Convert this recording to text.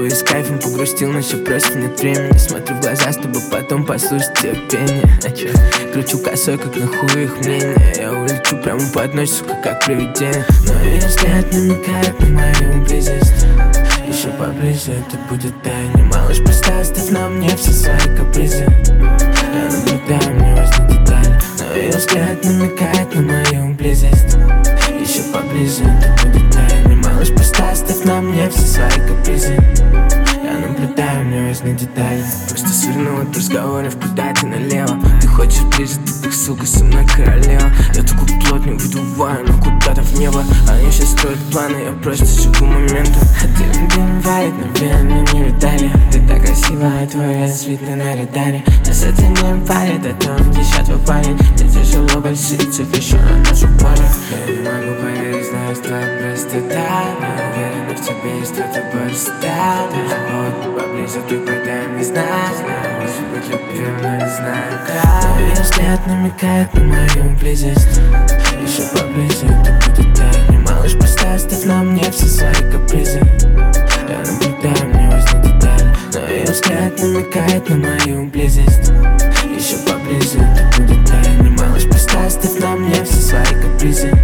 тобой с кайфом погрустил, но все просто нет времени. Смотрю в глаза, чтобы потом послушать тебе пение. А чё? Кручу косой, как на хуй их мнение. Я улечу прямо под ночь, сука, как привидение. Но ее взгляд намекает на мою близость. Еще поближе это будет тайне. Малыш, просто оставь на мне все свои капризы. Я наблюдаю, мне важны детали. Но ее взгляд намекает на мою близость. Еще поближе это будет тайне. Малыш, просто оставь на мне все свои капризы. Я наблюдаю, мне важны детали. Просто свернула от разговора в куда-то налево. Ты хочешь ближе, ты так, сука, со мной королева. Я такой плот не выдуваю, но куда-то в небо. Они все строят планы, я просто живу моментом. А ты любим валит, но меня не видали. Ты так красивая, твой раз видно на радаре. Нас это не парит, о том, где сейчас твой парень. Мне тяжело большие цифры еще на нашу пару. Я не могу поверить, знаю, что твоя простота. Я уверена, в тебе есть кто-то больше стал. Вот, поближе ты подай, не знаю. Может быть, любим, но не знаю как. Но ее взгляд намекает на мою близость. Еще поближе это будет тайне. Малыш, просто оставь на мне все свои капризы. Я наблюдаю, мне важны детали. Но ее взгляд намекает на мою близость. Еще поближе это будет тайне. Малыш, просто оставь на мне все свои капризы.